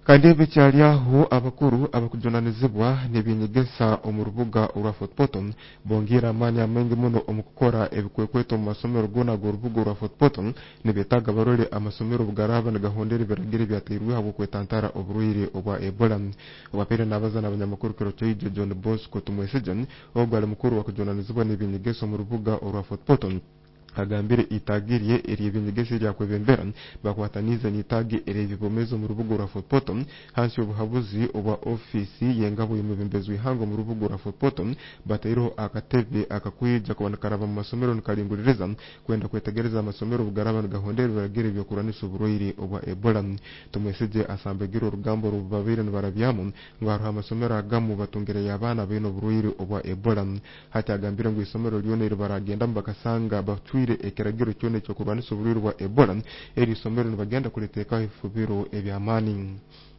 kandi bicyaryaho abakuru abakujunanizibwa nibinyegesa mu rubuga rwa Footpoto bongira amanya mengi muno mu gukora ebikwekweto mu masomero gonago rubuga rwa Footpoto nibetaga barore amasomero bugaraba na gahondere biragire byatirwe habo kwetantara oburuire obwa Ebola obapere nabazana abanyamakuru kero cyo John Bosco tumwesejan ogwale mukuru wa kujunanizibwa nibinyegesa mu rubuga rwa Footpoto agambire itagiriye eribinyegese rya kwebembera bakwataniza nitagi eribibomezo mu rubuga rwa Footpoto hansi ubuhabuzi oba ofisi yengabo yumubembezwe hango mu rubuga rwa Footpoto batero akatebe akakwija kubanakara mu masomero nkaringuririza kwenda kwetegereza amasomero bugaraba gahondere baragire byo kuranisha uburoire oba Ebola tumweseje asambegiro rugambo rubabire nbarabyamo ngwaro amasomero agamu batungereye abana beno buroire oba Ebola hati agambire ngo isomero lyone baragenda mbakasanga batwire ekiragiro cyone cyo kurwanisha uburoire bwa Ebola eri somero nibagenda kuriteka ifubiro ebyamani